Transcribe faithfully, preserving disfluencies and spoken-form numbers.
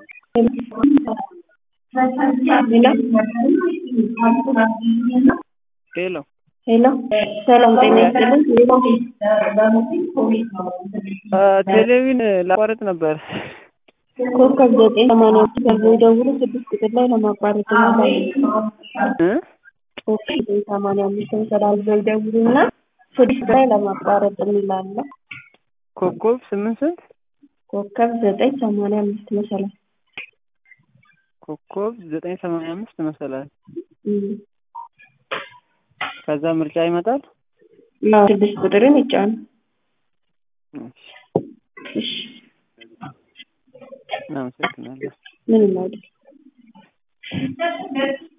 ሄሎ ሄሎ ሰላም ጤና ይስጥልኝ። ቴሌቪዥን ላቋርጥ ነበር። ኮከብ ዘጠኝ ሰማንያ አምስት ገብተው ይደውሉ ስድስት ቁጥር ላይ ለማቋረጥ ይላል እ ኮከብ ዘጠኝ ሰማንያ አምስት ተሰላልፈው ይደውሉና ስድስት ላይ ለማቋረጥ ይላል። ኮከብ ስምንት ስንት ኮከብ ዘጠኝ ሰማንያ አምስት መሰላል ኮከብ ዘጠኝ ሰማንያ አምስት መሰላል እም ከዛ ምርጫ ይመጣል። ነው ስድስት ቁጥርን ይጫኑ። እሺ እናመሰግናለን። ምንም አይደል።